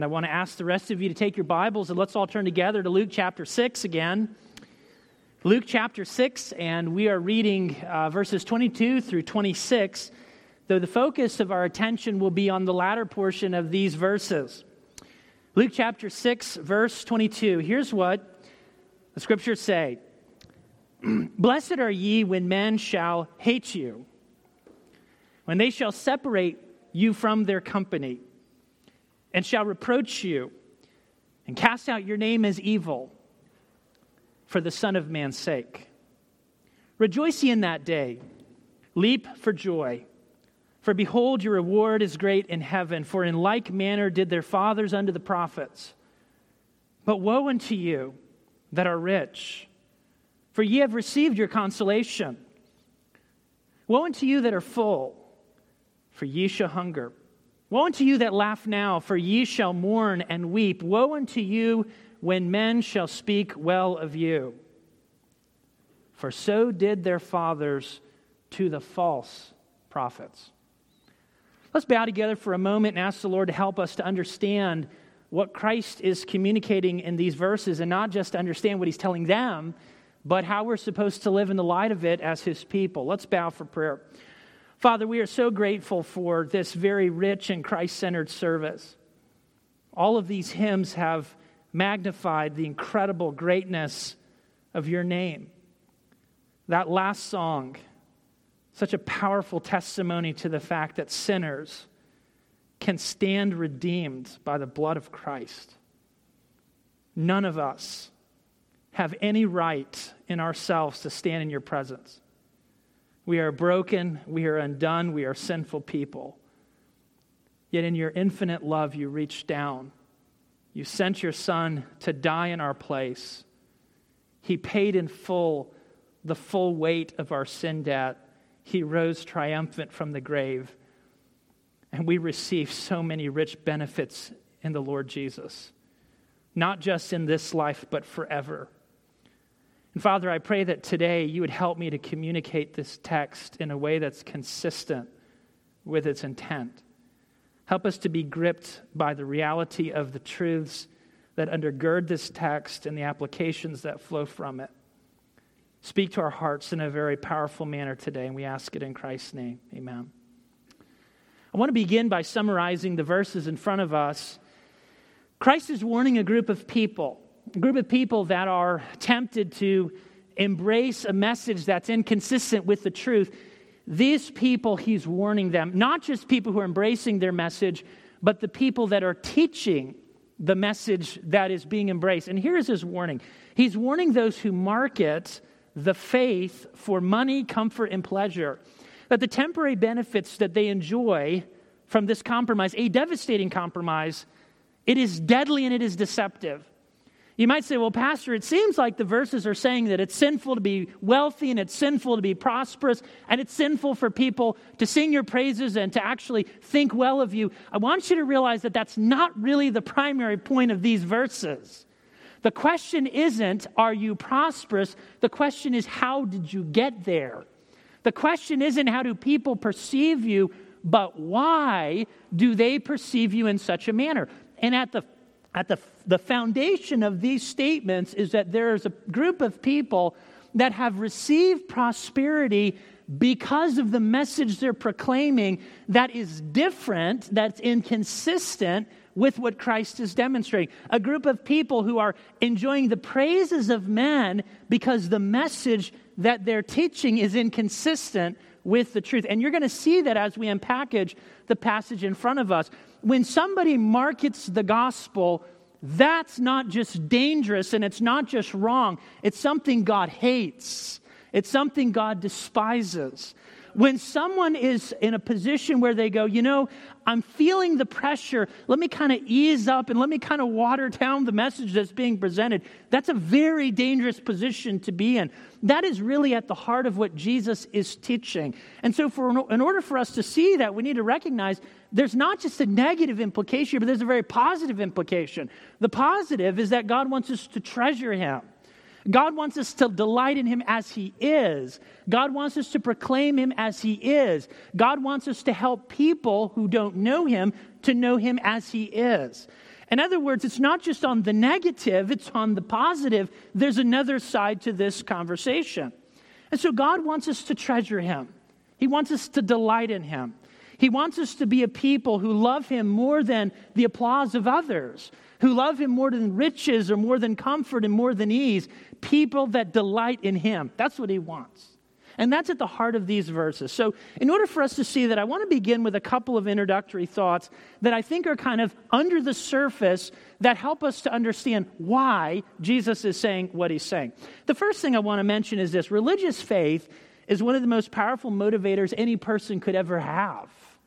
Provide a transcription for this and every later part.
I want to ask the rest of you to take your Bibles and let's all turn together to Luke chapter 6 again. Luke chapter 6, and we are reading verses 22 through 26, though the focus of our attention will be on the latter portion of these verses. Luke chapter 6, verse 22. Here's what the scriptures say. Blessed are ye when men shall hate you, when they shall separate you from their company, and shall reproach you, and cast out your name as evil, for the Son of Man's sake. Rejoice ye in that day, leap for joy, for behold, your reward is great in heaven, for in like manner did their fathers unto the prophets. But woe unto you that are rich, for ye have received your consolation. Woe unto you that are full, for ye shall hunger. Woe unto you that laugh now, for ye shall mourn and weep. Woe unto you when men shall speak well of you. For so did their fathers to the false prophets. Let's bow together for a moment and ask the Lord to help us to understand what Christ is communicating in these verses, and not just to understand what he's telling them, but how we're supposed to live in the light of it as his people. Let's bow for prayer. Father, we are so grateful for this very rich and Christ-centered service. All of these hymns have magnified the incredible greatness of your name. That last song, such a powerful testimony to the fact that sinners can stand redeemed by the blood of Christ. None of us have any right in ourselves to stand in your presence. We are broken, we are undone, we are sinful people. Yet in your infinite love, you reached down. You sent your Son to die in our place. He paid in full the full weight of our sin debt. He rose triumphant from the grave. And we receive so many rich benefits in the Lord Jesus. Not just in this life, but forever. And Father, I pray that today you would help me to communicate this text in a way that's consistent with its intent. Help us to be gripped by the reality of the truths that undergird this text and the applications that flow from it. Speak to our hearts in a very powerful manner today, and we ask it in Christ's name. Amen. I want to begin by summarizing the verses in front of us. Christ is warning a group of people that are tempted to embrace a message that's inconsistent with the truth. These people, he's warning them, not just people who are embracing their message, but the people that are teaching the message that is being embraced. And here's his warning. He's warning those who market the faith for money, comfort, and pleasure, that the temporary benefits that they enjoy from this compromise, a devastating compromise, it is deadly and it is deceptive. You might say, well, Pastor, it seems like the verses are saying that it's sinful to be wealthy and it's sinful to be prosperous and it's sinful for people to sing your praises and to actually think well of you. I want you to realize that that's not really the primary point of these verses. The question isn't, are you prosperous? The question is, how did you get there? The question isn't, how do people perceive you, but why do they perceive you in such a manner? And at the foundation of these statements is that there is a group of people that have received prosperity because of the message they're proclaiming that is different, that's inconsistent with what Christ is demonstrating. A group of people who are enjoying the praises of men because the message that they're teaching is inconsistent with the truth. And you're going to see that as we unpackage the passage in front of us. When somebody markets the gospel, that's not just dangerous and it's not just wrong. It's something God hates. It's something God despises. When someone is in a position where they go, I'm feeling the pressure, let me kind of ease up and let me kind of water down the message that's being presented, that's a very dangerous position to be in. That is really at the heart of what Jesus is teaching. And so in order for us to see that, we need to recognize there's not just a negative implication, but there's a very positive implication. The positive is that God wants us to treasure Him. God wants us to delight in Him as He is. God wants us to proclaim Him as He is. God wants us to help people who don't know Him to know Him as He is. In other words, it's not just on the negative, it's on the positive. There's another side to this conversation. And so God wants us to treasure him. He wants us to delight in him. He wants us to be a people who love him more than the applause of others, who love him more than riches or more than comfort and more than ease. People that delight in him. That's what he wants. And that's at the heart of these verses. So in order for us to see that, I want to begin with a couple of introductory thoughts that I think are kind of under the surface that help us to understand why Jesus is saying what he's saying. The first thing I want to mention is this. Religious faith is one of the most powerful motivators any person could ever have.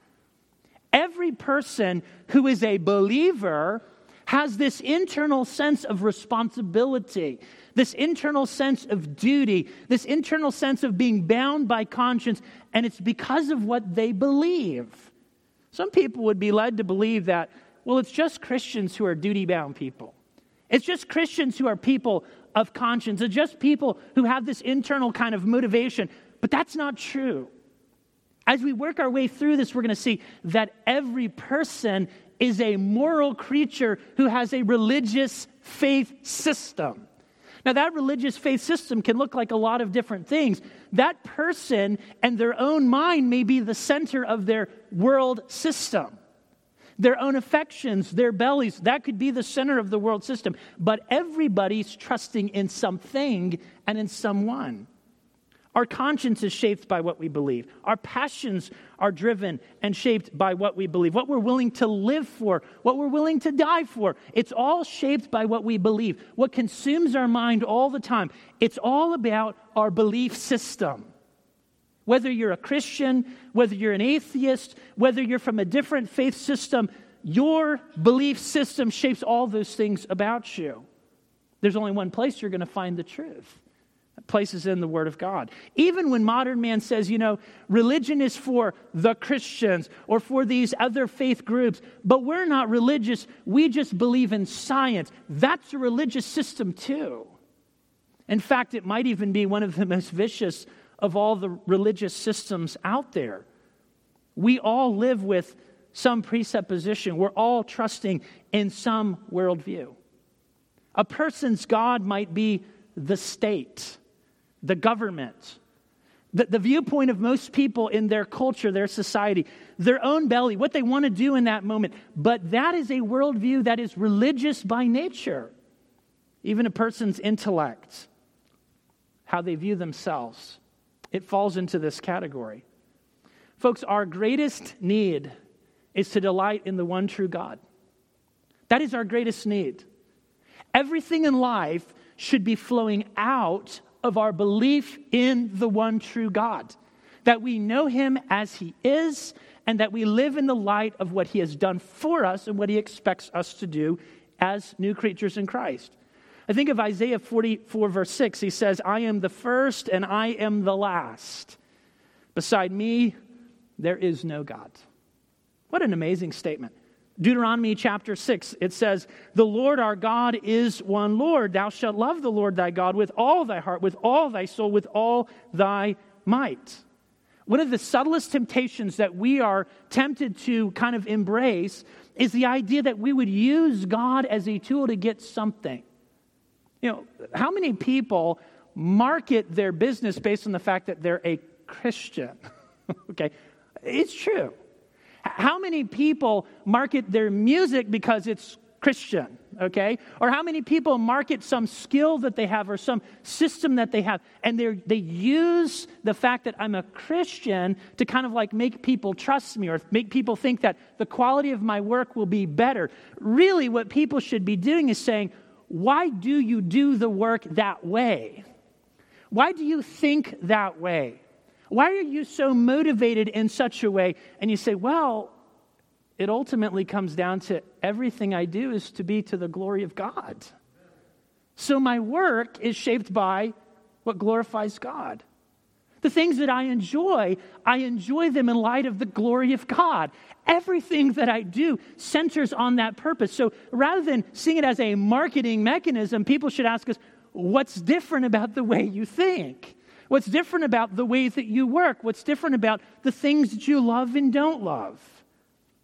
Every person who is a believer has this internal sense of responsibility, this internal sense of duty, this internal sense of being bound by conscience, and it's because of what they believe. Some people would be led to believe that, well, it's just Christians who are duty-bound people. It's just Christians who are people of conscience. It's just people who have this internal kind of motivation. But that's not true. As we work our way through this, we're going to see that every person is a moral creature who has a religious faith system. Now, that religious faith system can look like a lot of different things. That person and their own mind may be the center of their world system. Their own affections, their bellies, that could be the center of the world system. But everybody's trusting in something and in someone. Our conscience is shaped by what we believe. Our passions are driven and shaped by what we believe. What we're willing to live for, what we're willing to die for. It's all shaped by what we believe. What consumes our mind all the time. It's all about our belief system. Whether you're a Christian, whether you're an atheist, whether you're from a different faith system, your belief system shapes all those things about you. There's only one place you're going to find the truth. That place is in the Word of God. Even when modern man says, religion is for the Christians or for these other faith groups, but we're not religious, we just believe in science. That's a religious system too. In fact, it might even be one of the most vicious of all the religious systems out there. We all live with some presupposition. We're all trusting in some worldview. A person's God might be the state, the government, the viewpoint of most people in their culture, their society, their own belly, what they want to do in that moment. But that is a worldview that is religious by nature. Even a person's intellect, how they view themselves, it falls into this category. Folks, our greatest need is to delight in the one true God. That is our greatest need. Everything in life should be flowing out of our belief in the one true God. That we know him as he is, and that we live in the light of what he has done for us and what he expects us to do as new creatures in Christ. I think of Isaiah 44 verse 6. He says, I am the first and I am the last. Beside me, there is no God. What an amazing statement. Deuteronomy chapter 6, it says, the Lord our God is one Lord. Thou shalt love the Lord thy God with all thy heart, with all thy soul, with all thy might. One of the subtlest temptations that we are tempted to kind of embrace is the idea that we would use God as a tool to get something. How many people market their business based on the fact that they're a Christian? Okay, it's true. How many people market their music because it's Christian, okay? Or how many people market some skill that they have or some system that they have, and they use the fact that I'm a Christian to kind of like make people trust me or make people think that the quality of my work will be better. Really, what people should be doing is saying, why do you do the work that way? Why do you think that way? Why are you so motivated in such a way? And you say, well, it ultimately comes down to everything I do is to be to the glory of God. So my work is shaped by what glorifies God. The things that I enjoy them in light of the glory of God. Everything that I do centers on that purpose. So rather than seeing it as a marketing mechanism, people should ask us, what's different about the way you think? What's different about the ways that you work? What's different about the things that you love and don't love?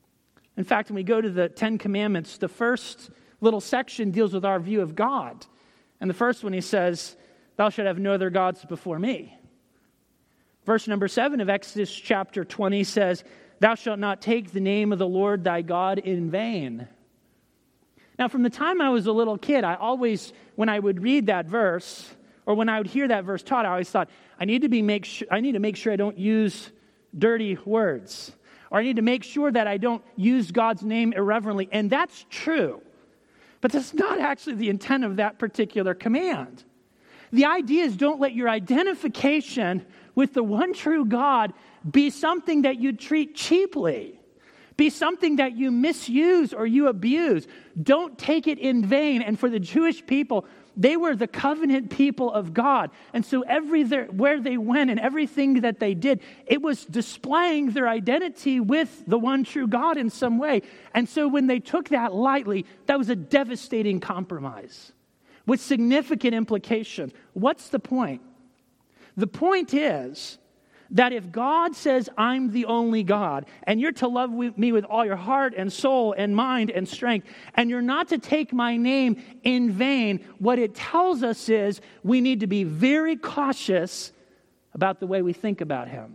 In fact, when we go to the Ten Commandments, the first little section deals with our view of God. And the first one, he says, thou shalt have no other gods before me. Verse number 7 of Exodus chapter 20 says, thou shalt not take the name of the Lord thy God in vain. Now, from the time I was a little kid, I always, when I would read that verse, or when I would hear that verse taught, I always thought, I need to make sure I don't use dirty words. Or I need to make sure that I don't use God's name irreverently. And that's true. But that's not actually the intent of that particular command. The idea is don't let your identification with the one true God be something that you treat cheaply. Be something that you misuse or you abuse. Don't take it in vain. And for the Jewish people, they were the covenant people of God. And so where they went and everything that they did, it was displaying their identity with the one true God in some way. And so when they took that lightly, that was a devastating compromise with significant implications. What's the point? The point is that if God says, I'm the only God, and you're to love me with all your heart and soul and mind and strength, and you're not to take my name in vain, what it tells us is we need to be very cautious about the way we think about him,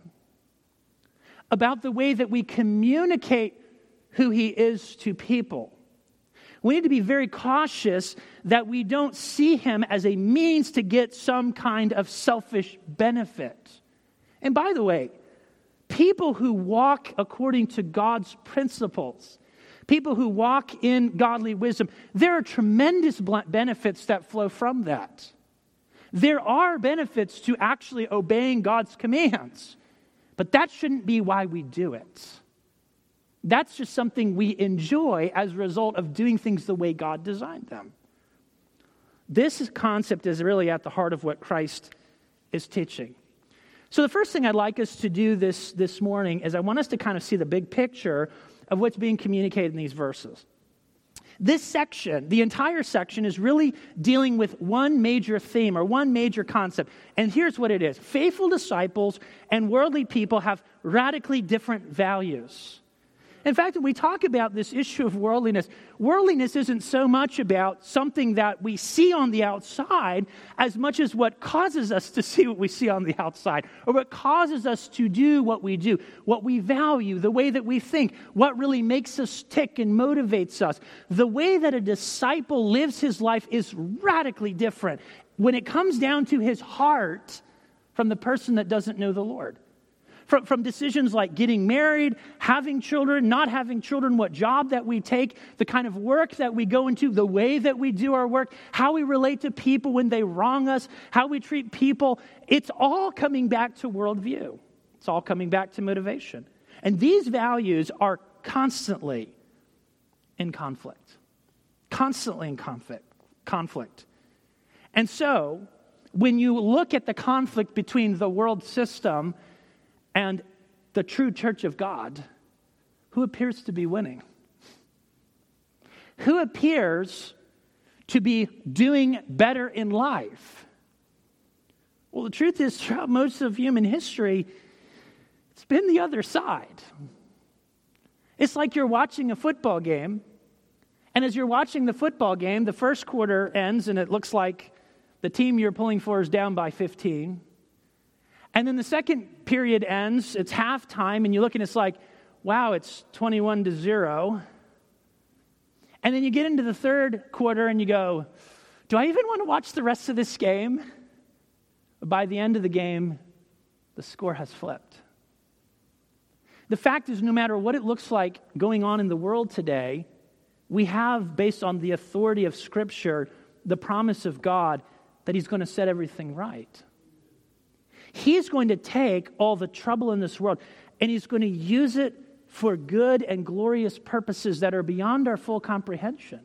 about the way that we communicate who he is to people. We need to be very cautious that we don't see him as a means to get some kind of selfish benefit. And by the way, people who walk according to God's principles, people who walk in godly wisdom, there are tremendous benefits that flow from that. There are benefits to actually obeying God's commands, but that shouldn't be why we do it. That's just something we enjoy as a result of doing things the way God designed them. This concept is really at the heart of what Christ is teaching. So the first thing I'd like us to do this morning is I want us to kind of see the big picture of what's being communicated in these verses. This section, the entire section, is really dealing with one major theme or one major concept. And here's what it is. Faithful disciples and worldly people have radically different values. In fact, when we talk about this issue of worldliness isn't so much about something that we see on the outside as much as what causes us to see what we see on the outside, or what causes us to do what we do, what we value, the way that we think, what really makes us tick and motivates us. The way that a disciple lives his life is radically different when it comes down to his heart from the person that doesn't know the Lord. From decisions like getting married, having children, not having children, what job that we take, the kind of work that we go into, the way that we do our work, how we relate to people when they wrong us, how we treat people, it's all coming back to worldview. It's all coming back to motivation. And these values are constantly in conflict. Constantly in conflict. And so, when you look at the conflict between the world system and the true church of God, who appears to be winning? Who appears to be doing better in life? Well, the truth is, throughout most of human history, it's been the other side. It's like you're watching a football game, and as you're watching the football game, the first quarter ends, and it looks like the team you're pulling for is down by 15. And then the second period ends, it's halftime, and you look and it's like, wow, it's 21-0. And then you get into the third quarter and you go, do I even want to watch the rest of this game? But by the end of the game, the score has flipped. The fact is, no matter what it looks like going on in the world today, we have, based on the authority of Scripture, the promise of God that He's going to set everything right. He's going to take all the trouble in this world and He's going to use it for good and glorious purposes that are beyond our full comprehension.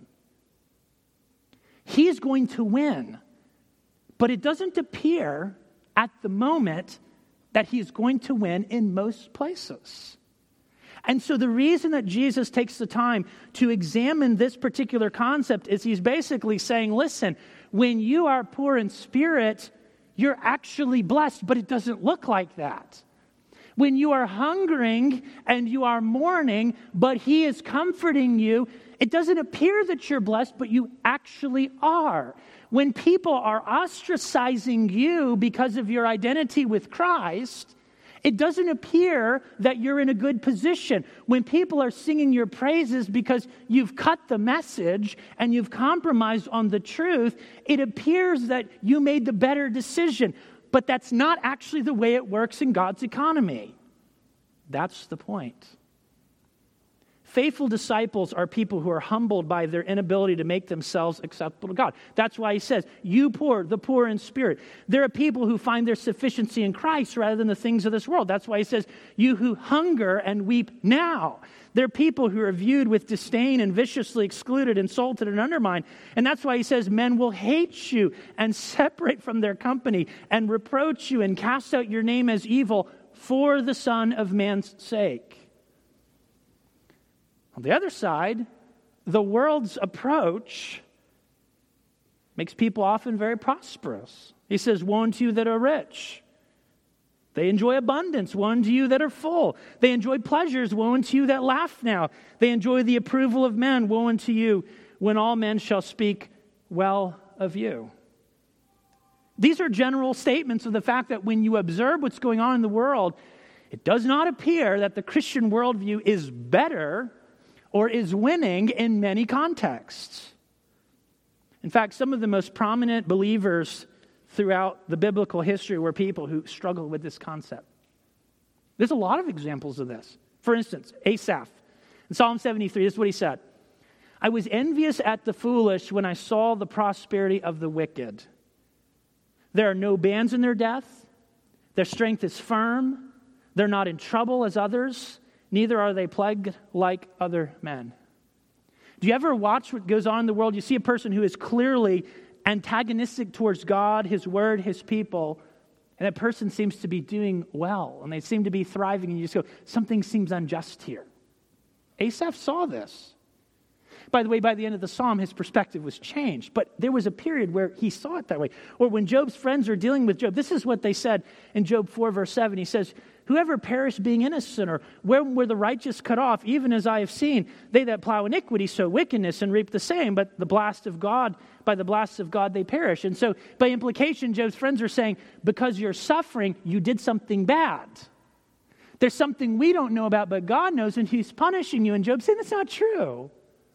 He's going to win, but it doesn't appear at the moment that He's going to win in most places. And so the reason that Jesus takes the time to examine this particular concept is He's basically saying, listen, when you are poor in spirit, you're actually blessed, but it doesn't look like that. When you are hungering and you are mourning, but He is comforting you, it doesn't appear that you're blessed, but you actually are. When people are ostracizing you because of your identity with Christ, it doesn't appear that you're in a good position. When people are singing your praises because you've cut the message and you've compromised on the truth, it appears that you made the better decision. But that's not actually the way it works in God's economy. That's the point. Faithful disciples are people who are humbled by their inability to make themselves acceptable to God. That's why he says, you poor, the poor in spirit. There are people who find their sufficiency in Christ rather than the things of this world. That's why he says, you who hunger and weep now. There are people who are viewed with disdain and viciously excluded, insulted, and undermined. And that's why he says, men will hate you and separate from their company and reproach you and cast out your name as evil for the Son of Man's sake. On the other side, the world's approach makes people often very prosperous. He says, woe unto you that are rich. They enjoy abundance. Woe unto you that are full. They enjoy pleasures. Woe unto you that laugh now. They enjoy the approval of men. Woe unto you when all men shall speak well of you. These are general statements of the fact that when you observe what's going on in the world, it does not appear that the Christian worldview is better or is winning in many contexts. In fact, some of the most prominent believers throughout the biblical history were people who struggled with this concept. There's a lot of examples of this. For instance, Asaph. In Psalm 73, this is what he said. I was envious at the foolish when I saw the prosperity of the wicked. There are no bands in their death. Their strength is firm. They're not in trouble as others. Neither are they plagued like other men. Do you ever watch what goes on in the world? You see a person who is clearly antagonistic towards God, His Word, His people, and that person seems to be doing well, and they seem to be thriving, and you just go, something seems unjust here. Asaph saw this. By the way, by the end of the psalm, his perspective was changed, but there was a period where he saw it that way. Or when Job's friends were dealing with Job, this is what they said in Job 4, verse 7. He says, whoever perished being innocent, or where were the righteous cut off, even as I have seen, they that plow iniquity sow wickedness and reap the same, but by the blast of God they perish. And so by implication, Job's friends are saying, because you're suffering, you did something bad. There's something we don't know about, but God knows, and He's punishing you. And Job's saying that's not true.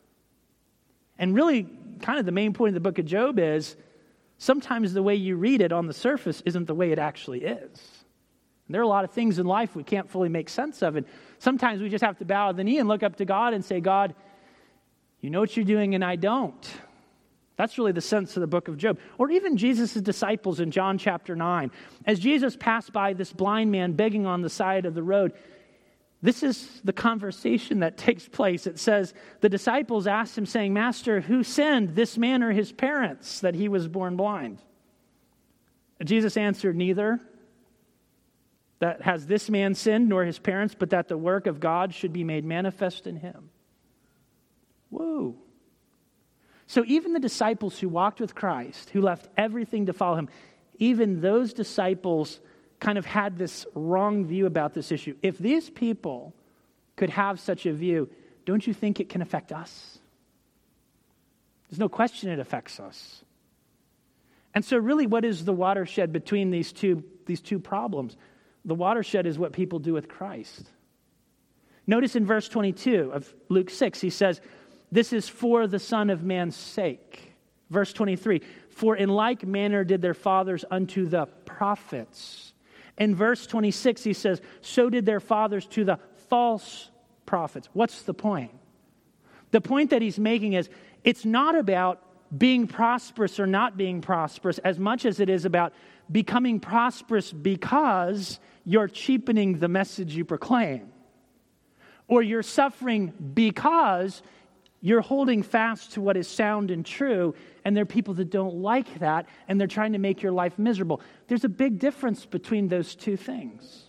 And really, kind of the main point of the book of Job is, sometimes the way you read it on the surface isn't the way it actually is. And there are a lot of things in life we can't fully make sense of. And sometimes we just have to bow the knee and look up to God and say, God, you know what you're doing and I don't. That's really the sense of the book of Job. Or even Jesus' disciples in John chapter 9. As Jesus passed by this blind man begging on the side of the road, this is the conversation that takes place. It says, the disciples asked him, saying, Master, who sinned, this man or his parents, that he was born blind? Jesus answered, neither that has this man sinned nor his parents, but that the work of God should be made manifest in him. Whoa. So even the disciples who walked with Christ, who left everything to follow him, even those disciples kind of had this wrong view about this issue. If these people could have such a view, don't you think it can affect us? There's no question it affects us. And so really, what is the watershed between these two problems? The watershed is what people do with Christ. Notice in verse 22 of Luke 6, he says, this is for the Son of Man's sake. Verse 23, for in like manner did their fathers unto the prophets. In verse 26, he says, so did their fathers to the false prophets. What's the point? The point that he's making is, it's not about being prosperous or not being prosperous as much as it is about becoming prosperous because you're cheapening the message you proclaim. Or you're suffering because you're holding fast to what is sound and true, and there are people that don't like that, and they're trying to make your life miserable. There's a big difference between those two things.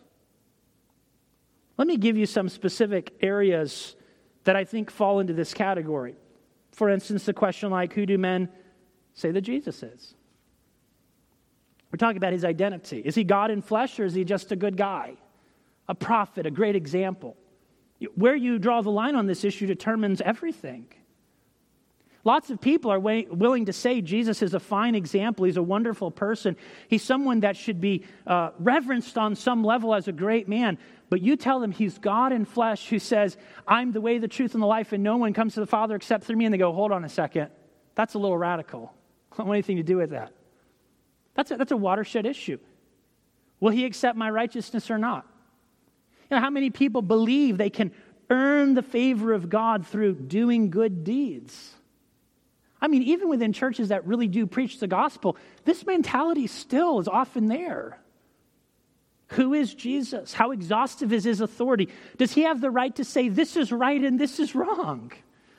Let me give you some specific areas that I think fall into this category. For instance, the question like, who do men say that Jesus is? We're talking about his identity. Is he God in flesh, or is he just a good guy? a prophet, a great example. Where you draw the line on this issue determines everything. Lots of people are willing to say Jesus is a fine example. He's a wonderful person. He's someone that should be reverenced on some level as a great man. But you tell them he's God in flesh who says, I'm the way, the truth, and the life, and no one comes to the Father except through me. And they go, hold on a second. That's a little radical. I don't want anything to do with that. That's a watershed issue. Will he accept my righteousness or not? You know, how many people believe they can earn the favor of God through doing good deeds? I mean, even within churches that really do preach the gospel, this mentality still is often there. Who is Jesus? How exhaustive is his authority? Does he have the right to say this is right and this is wrong?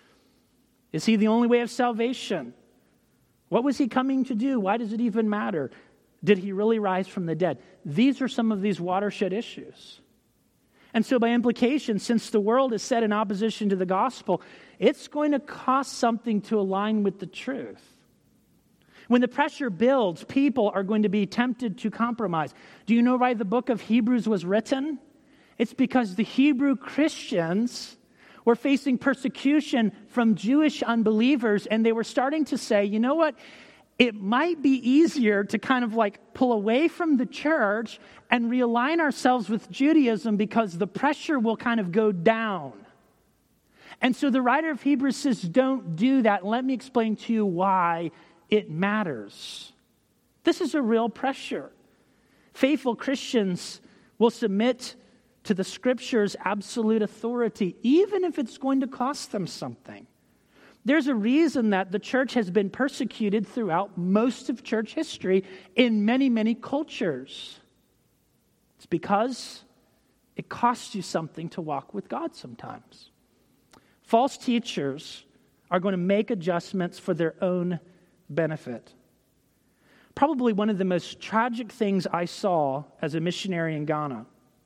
Is he the only way of salvation? What was he coming to do? Why does it even matter? Did he really rise from the dead? These are some of these watershed issues. And so by implication, since the world is set in opposition to the gospel, it's going to cost something to align with the truth. When the pressure builds, people are going to be tempted to compromise. Do you know why the book of Hebrews was written? It's because the Hebrew Christians were facing persecution from Jewish unbelievers, and they were starting to say, you know what? It might be easier to kind of like pull away from the church and realign ourselves with Judaism because the pressure will kind of go down. And so the writer of Hebrews says, don't do that. Let me explain to you why it matters. This is a real pressure. Faithful Christians will submit to the Scripture's absolute authority, even if it's going to cost them something. There's a reason that the church has been persecuted throughout most of church history in many, many cultures. It's because it costs you something to walk with God sometimes. False teachers are going to make adjustments for their own benefit. Probably one of the most tragic things I saw as a missionary in Ghana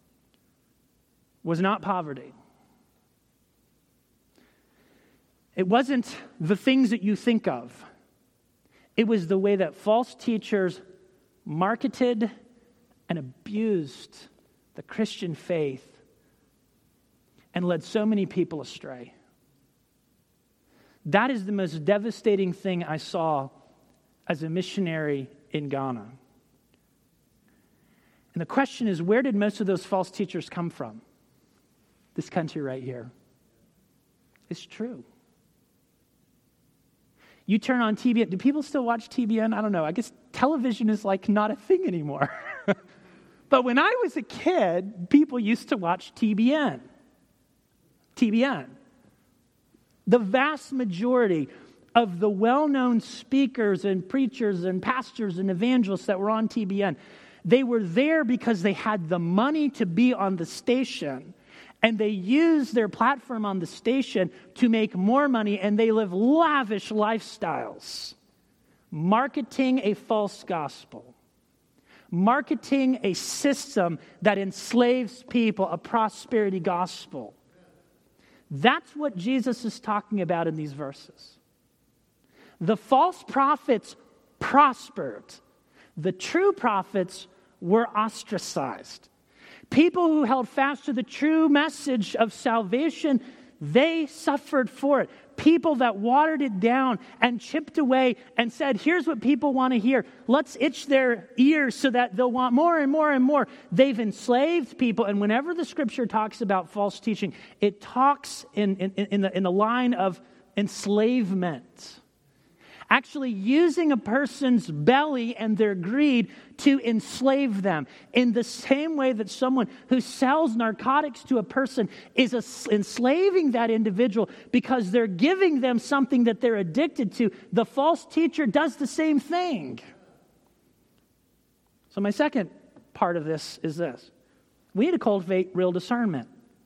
was not poverty. It wasn't the things that you think of. It was the way that false teachers marketed and abused the Christian faith and led so many people astray. That is the most devastating thing I saw as a missionary in Ghana. And the question is, where did most of those false teachers come from? This country right here. It's true. You turn on TBN. Do people still watch TBN? I don't know. I guess television is like not a thing anymore. But when I was a kid, people used to watch TBN. TBN. The vast majority of the well-known speakers and preachers and pastors and evangelists that were on TBN, they were there because they had the money to be on the station, and they used their platform on the station to make more money, and they live lavish lifestyles, marketing a false gospel, marketing a system that enslaves people, a prosperity gospel. That's what Jesus is talking about in these verses. The false prophets prospered. The true prophets were ostracized. People who held fast to the true message of salvation, they suffered for it. People that watered it down and chipped away and said, here's what people want to hear. Let's itch their ears so that they'll want more and more and more. They've enslaved people. And whenever the Scripture talks about false teaching, it talks in the line of enslavement. Actually using a person's belly and their greed to enslave them. In the same way that someone who sells narcotics to a person is enslaving that individual because they're giving them something that they're addicted to, the false teacher does the same thing. So my second part of this is this. We need to cultivate real discernment.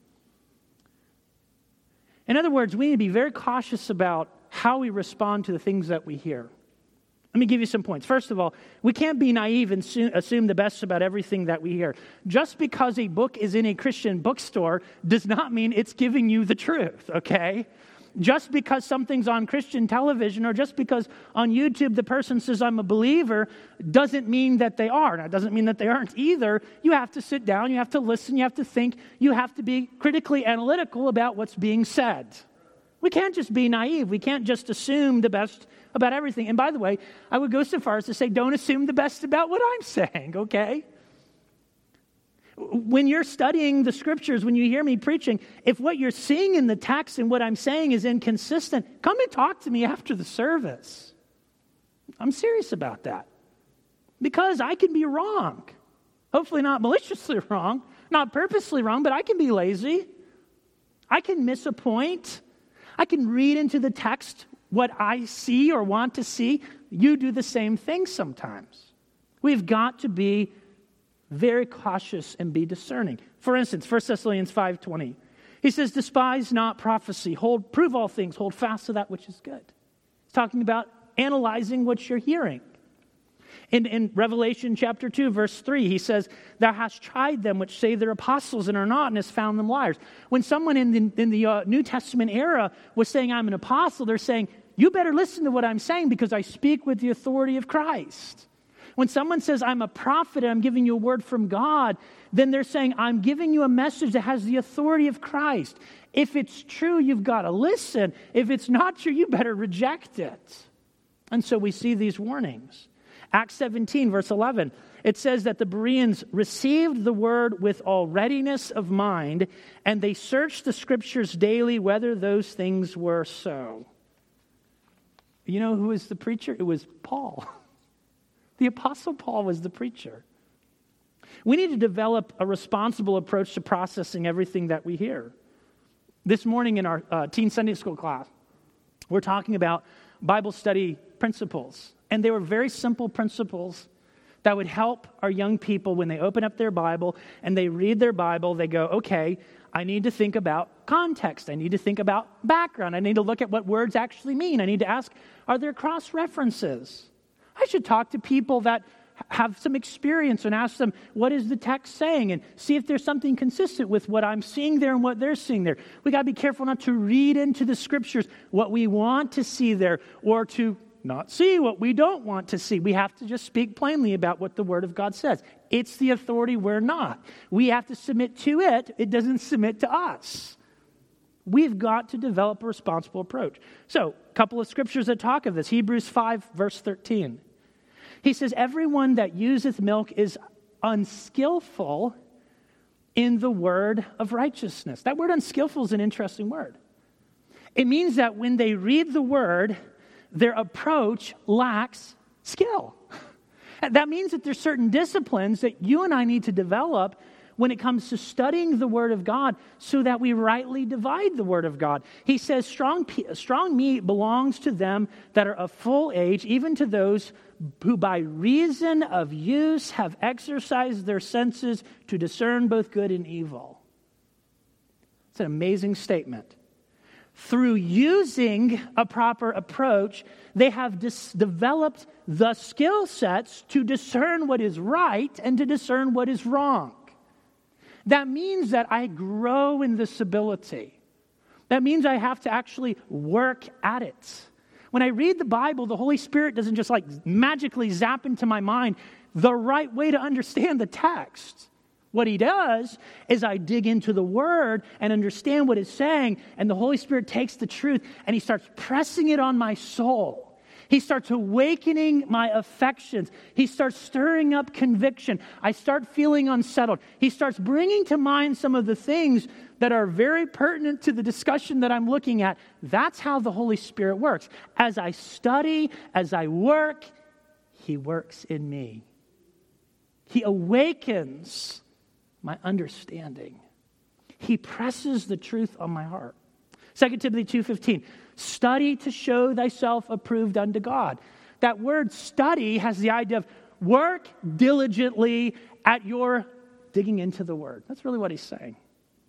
In other words, we need to be very cautious about how we respond to the things that we hear. Let me give you some points. First of all, we can't be naive and assume the best about everything that we hear. Just because a book is in a Christian bookstore does not mean it's giving you the truth, okay? just because something's on Christian television or just because on YouTube the person says I'm a believer doesn't mean that they are. Now, it doesn't mean that they aren't either. You have to sit down, you have to listen, you have to think, you have to be critically analytical about what's being said. We can't just be naive. We can't just assume the best about everything. And by the way, I would go so far as to say don't assume the best about what I'm saying, okay? When you're studying the scriptures, when you hear me preaching, if what you're seeing in the text and what I'm saying is inconsistent, come and talk to me after the service. I'm serious about that. Because I can be wrong. Hopefully not maliciously wrong, not purposely wrong, but I can be lazy. I can miss a point. I can read into the text what I see or want to see. You do the same thing sometimes. We've got to be very cautious and be discerning. For instance, 1 Thessalonians 5:20. He says, despise not prophecy. Prove all things. Hold fast to that which is good. He's talking about analyzing what you're hearing. In Revelation chapter 2, verse 3, he says, thou hast tried them which say they're apostles and are not, and hast found them liars. When someone in the New Testament era was saying, I'm an apostle, they're saying, you better listen to what I'm saying because I speak with the authority of Christ. When someone says, I'm a prophet and I'm giving you a word from God, then they're saying, I'm giving you a message that has the authority of Christ. If it's true, you've got to listen. If it's not true, you better reject it. And so we see these warnings. Acts 17, verse 11, it says that the Bereans received the word with all readiness of mind, and they searched the scriptures daily whether those things were so. You know who was the preacher? It was Paul. The Apostle Paul was the preacher. We need to develop a responsible approach to processing everything that we hear. This morning in our teen Sunday school class, we're talking about Bible study principles. And they were very simple principles that would help our young people when they open up their Bible and they read their Bible, they go, okay, I need to think about context. I need to think about background. I need to look at what words actually mean. I need to ask, are there cross-references? I should talk to people that have some experience and ask them, what is the text saying? And see if there's something consistent with what I'm seeing there and what they're seeing there. We got to be careful not to read into the scriptures what we want to see there or to not see what we don't want to see. We have to just speak plainly about what the Word of God says. It's the authority, we're not. We have to submit to it. It doesn't submit to us. We've got to develop a responsible approach. So, a couple of scriptures that talk of this. Hebrews 5, verse 13. He says, everyone that useth milk is unskillful in the word of righteousness. That word unskillful is an interesting word. It means that when they read the word, their approach lacks skill. That means that there's certain disciplines that you and I need to develop when it comes to studying the Word of God so that we rightly divide the Word of God. He says strong meat belongs to them that are of full age, even to those who by reason of use have exercised their senses to discern both good and evil. It's an amazing statement. Through using a proper approach, they have developed the skill sets to discern what is right and to discern what is wrong. That means that I grow in this ability. That means I have to actually work at it. When I read the Bible, the Holy Spirit doesn't just like magically zap into my mind the right way to understand the text. What he does is I dig into the Word and understand what it's saying, and the Holy Spirit takes the truth and he starts pressing it on my soul. He starts awakening my affections. He starts stirring up conviction. I start feeling unsettled. He starts bringing to mind some of the things that are very pertinent to the discussion that I'm looking at. That's how the Holy Spirit works. As I study, as I work, he works in me. He awakens my understanding. He presses the truth on my heart. 2 Timothy 2:15, study to show thyself approved unto God. That word study has the idea of work diligently at your digging into the Word. That's really what he's saying.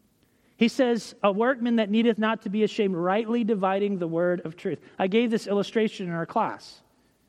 He says, a workman that needeth not to be ashamed, rightly dividing the word of truth. I gave this illustration in our class.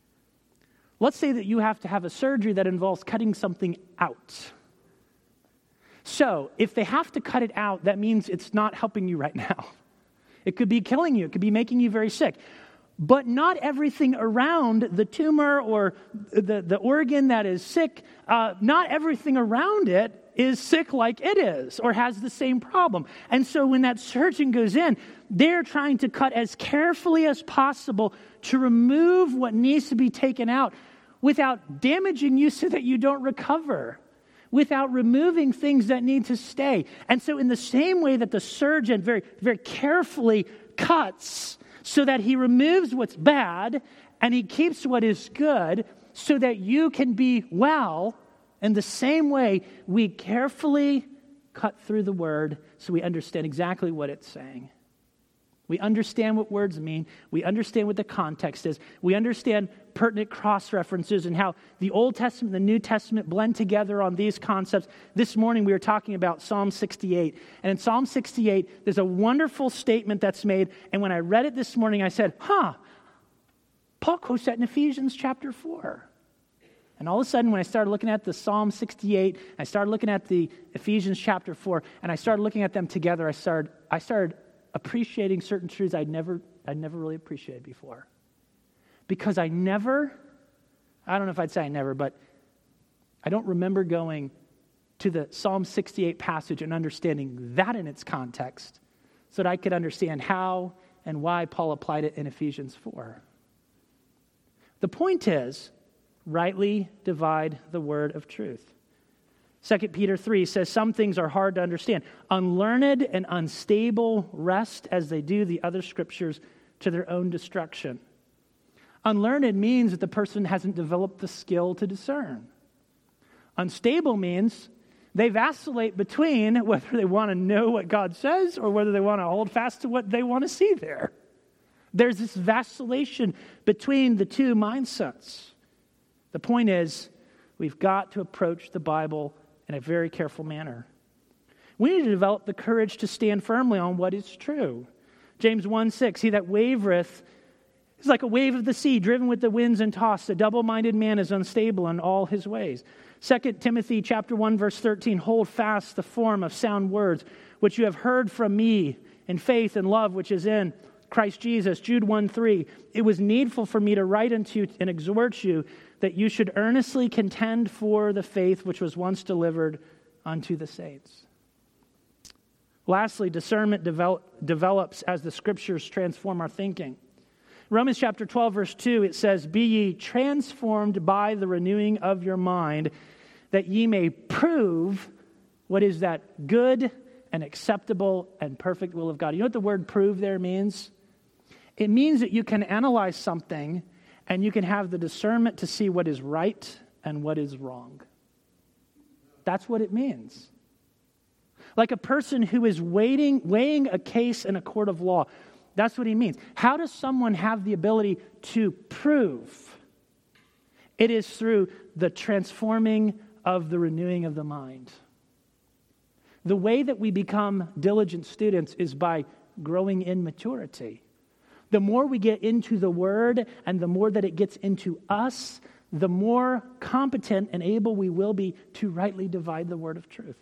Let's say that you have to have a surgery that involves cutting something out. So, if they have to cut it out, that means it's not helping you right now. It could be killing you. It could be making you very sick. But not everything around the tumor or the organ that is sick, not everything around it is sick like it is or has the same problem. And so when that surgeon goes in, they're trying to cut as carefully as possible to remove what needs to be taken out without damaging you so that you don't recover, without removing things that need to stay. And so in the same way that the surgeon very, very carefully cuts so that he removes what's bad and he keeps what is good so that you can be well, in the same way, we carefully cut through the word so we understand exactly what it's saying. We understand what words mean. We understand what the context is. We understand pertinent cross-references and how the Old Testament and the New Testament blend together on these concepts. This morning we were talking about Psalm 68. And in Psalm 68, there's a wonderful statement that's made. And when I read it this morning, I said, Paul quotes that in Ephesians chapter 4. And all of a sudden, when I started looking at the Psalm 68, I started looking at the Ephesians chapter 4, and I started looking at them together, I started appreciating certain truths I'd never really appreciated before. Because I don't know if I'd say I never, but I don't remember going to the Psalm 68 passage and understanding that in its context so that I could understand how and why Paul applied it in Ephesians 4. The point is, rightly divide the word of truth. 2 Peter 3 says some things are hard to understand. Unlearned and unstable wrest as they do the other scriptures to their own destruction. Unlearned means that the person hasn't developed the skill to discern. Unstable means they vacillate between whether they want to know what God says or whether they want to hold fast to what they want to see there. There's this vacillation between the two mindsets. The point is, we've got to approach the Bible in a very careful manner. We need to develop the courage to stand firmly on what is true. James 1:6, he that wavereth is like a wave of the sea, driven with the winds and tossed. A double-minded man is unstable in all his ways. 2 Timothy chapter 1, verse 13, hold fast the form of sound words, which you have heard from me in faith and love, which is in Christ Jesus. Jude 1:3, it was needful for me to write unto you and exhort you that you should earnestly contend for the faith which was once delivered unto the saints. Lastly, discernment develops as the scriptures transform our thinking. Romans chapter 12, verse 2, it says, be ye transformed by the renewing of your mind, that ye may prove what is that good and acceptable and perfect will of God. You know what the word prove there means? It means that you can analyze something and you can have the discernment to see what is right and what is wrong. That's what it means. Like a person who is weighing a case in a court of law. That's what he means. How does someone have the ability to prove? It is through the transforming of the renewing of the mind. The way that we become diligent students is by growing in maturity. The more we get into the Word and the more that it gets into us, the more competent and able we will be to rightly divide the word of truth.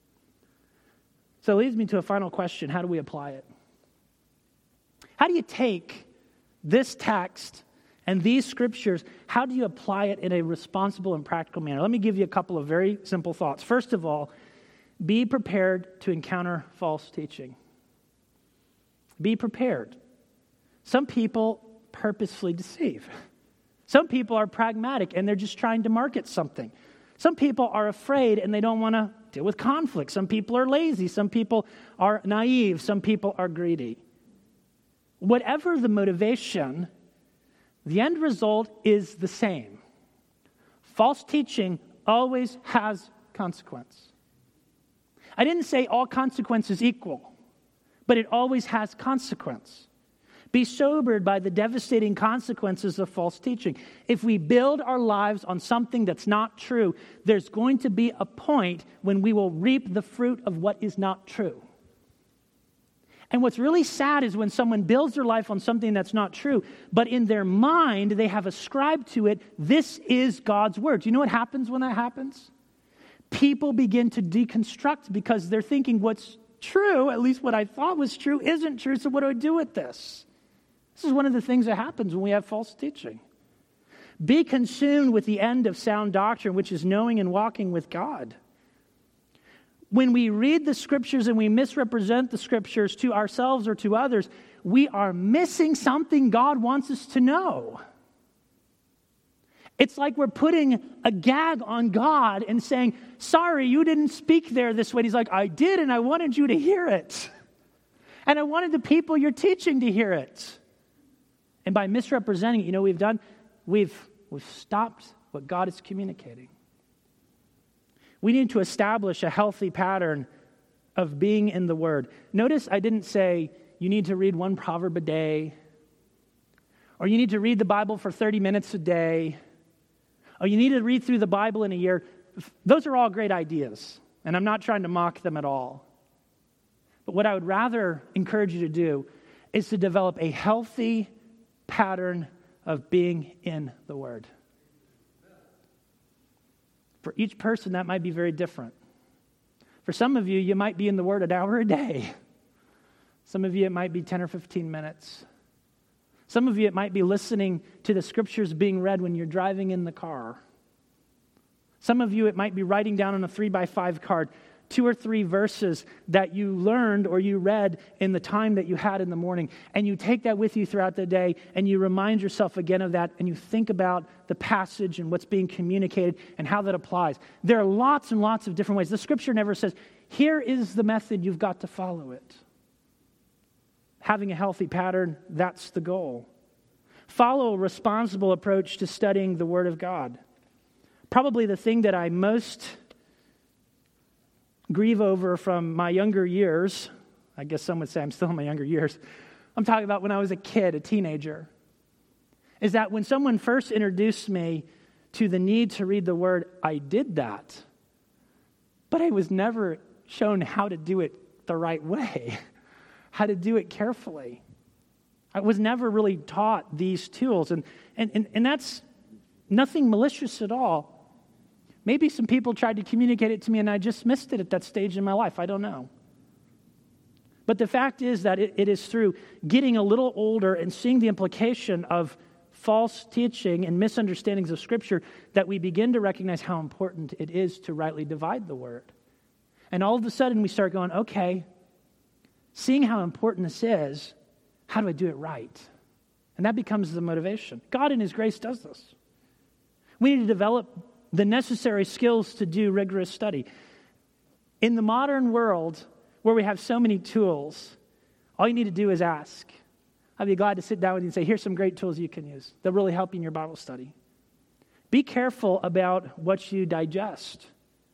So it leads me to a final question. How do we apply it? How do you take this text and these scriptures, how do you apply it in a responsible and practical manner? Let me give you a couple of very simple thoughts. First of all, be prepared to encounter false teaching. Be prepared. Some people purposefully deceive. Some people are pragmatic and they're just trying to market something. Some people are afraid and they don't want to deal with conflict. Some people are lazy. Some people are naive. Some people are greedy. Whatever the motivation, the end result is the same. False teaching always has consequence. I didn't say all consequence is equal, but it always has consequence. Be sobered by the devastating consequences of false teaching. If we build our lives on something that's not true, there's going to be a point when we will reap the fruit of what is not true. And what's really sad is when someone builds their life on something that's not true, but in their mind they have ascribed to it, this is God's word. Do you know what happens when that happens? People begin to deconstruct because they're thinking what's true, at least what I thought was true, isn't true, so what do I do with this? This is one of the things that happens when we have false teaching. Be consumed with the end of sound doctrine, which is knowing and walking with God. When we read the Scriptures and we misrepresent the Scriptures to ourselves or to others, we are missing something God wants us to know. It's like we're putting a gag on God and saying, sorry, you didn't speak there this way. And he's like, I did, and I wanted you to hear it. And I wanted the people you're teaching to hear it. And by misrepresenting it, you know what we've done? We've stopped what God is communicating. We need to establish a healthy pattern of being in the Word. Notice I didn't say you need to read one proverb a day, or you need to read the Bible for 30 minutes a day, or you need to read through the Bible in a year. Those are all great ideas, and I'm not trying to mock them at all. But what I would rather encourage you to do is to develop a healthy pattern of being in the Word. For each person, that might be very different. For some of you, you might be in the Word an hour a day. Some of you, it might be 10 or 15 minutes. Some of you, it might be listening to the Scriptures being read when you're driving in the car. Some of you, it might be writing down on a 3x5 card 2 or 3 verses that you learned or you read in the time that you had in the morning, and you take that with you throughout the day, and you remind yourself again of that, and you think about the passage and what's being communicated and how that applies. There are lots and lots of different ways. The Scripture never says, here is the method, you've got to follow it. Having a healthy pattern, that's the goal. Follow a responsible approach to studying the Word of God. Probably the thing that I most grieve over from my younger years, I guess some would say I'm still in my younger years, I'm talking about when I was a kid, a teenager, is that when someone first introduced me to the need to read the Word, I did that. But I was never shown how to do it the right way, how to do it carefully. I was never really taught these tools, and that's nothing malicious at all. Maybe some people tried to communicate it to me and I just missed it at that stage in my life. I don't know. But the fact is that it is through getting a little older and seeing the implication of false teaching and misunderstandings of Scripture that we begin to recognize how important it is to rightly divide the Word. And all of a sudden we start going, okay, seeing how important this is, how do I do it right? And that becomes the motivation. God in His grace does this. We need to develop the necessary skills to do rigorous study. In the modern world, where we have so many tools, all you need to do is ask. I'd be glad to sit down with you and say, here's some great tools you can use. They'll really help you in your Bible study. Be careful about what you digest.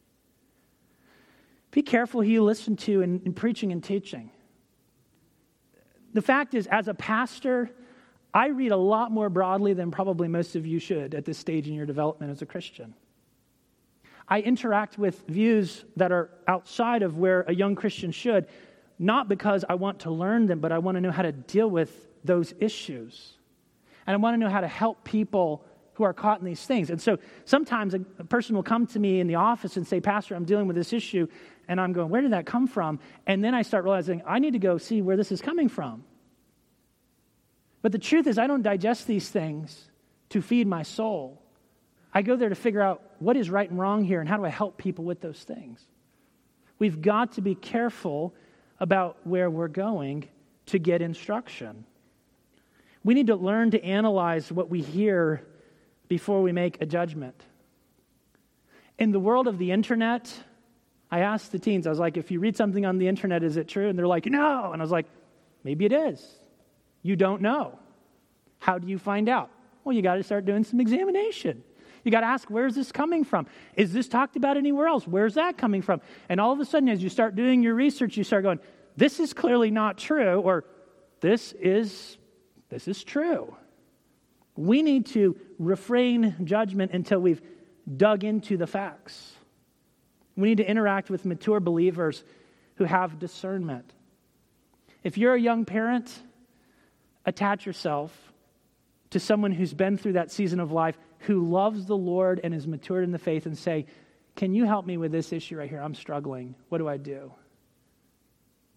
Be careful who you listen to in preaching and teaching. The fact is, as a pastor, I read a lot more broadly than probably most of you should at this stage in your development as a Christian. I interact with views that are outside of where a young Christian should, not because I want to learn them, but I want to know how to deal with those issues. And I want to know how to help people who are caught in these things. And so sometimes a person will come to me in the office and say, Pastor, I'm dealing with this issue. And I'm going, where did that come from? And then I start realizing I need to go see where this is coming from. But the truth is, I don't digest these things to feed my soul. I go there to figure out what is right and wrong here and how do I help people with those things. We've got to be careful about where we're going to get instruction. We need to learn to analyze what we hear before we make a judgment. In the world of the internet, I asked the teens, I was like, if you read something on the internet, is it true? And they're like, no. And I was like, maybe it is. You don't know. How do you find out? Well, you got to start doing some examination. You got to ask, where's this coming from? Is this talked about anywhere else? Where's that coming from? And all of a sudden, as you start doing your research, you start going, this is clearly not true, or this is true. We need to refrain judgment until we've dug into the facts. We need to interact with mature believers who have discernment. If you're a young parent, attach yourself to someone who's been through that season of life, who loves the Lord and is matured in the faith, and say, can you help me with this issue right here? I'm struggling. What do I do?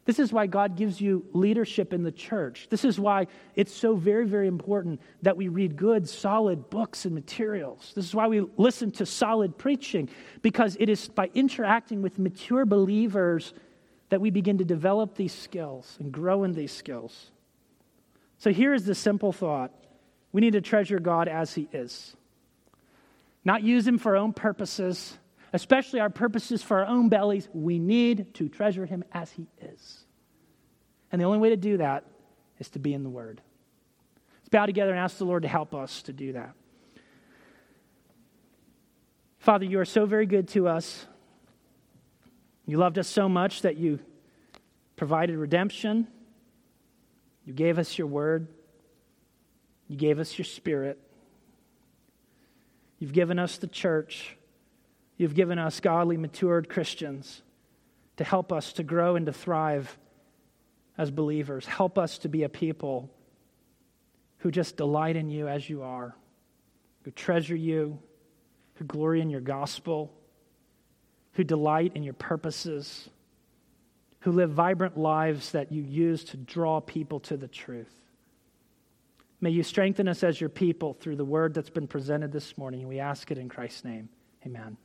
This is why God gives you leadership in the church. This is why it's so very, very important that we read good, solid books and materials. This is why we listen to solid preaching, because it is by interacting with mature believers that we begin to develop these skills and grow in these skills. So here is the simple thought. We need to treasure God as He is. Not use Him for our own purposes, especially our purposes for our own bellies. We need to treasure Him as He is. And the only way to do that is to be in the Word. Let's bow together and ask the Lord to help us to do that. Father, you are so very good to us. You loved us so much that you provided redemption. You gave us your Word. You gave us your Spirit. You've given us the church. You've given us godly, matured Christians to help us to grow and to thrive as believers. Help us to be a people who just delight in you as you are, who treasure you, who glory in your gospel, who delight in your purposes, who live vibrant lives that you use to draw people to the truth. May you strengthen us as your people through the word that's been presented this morning. We ask it in Christ's name. Amen.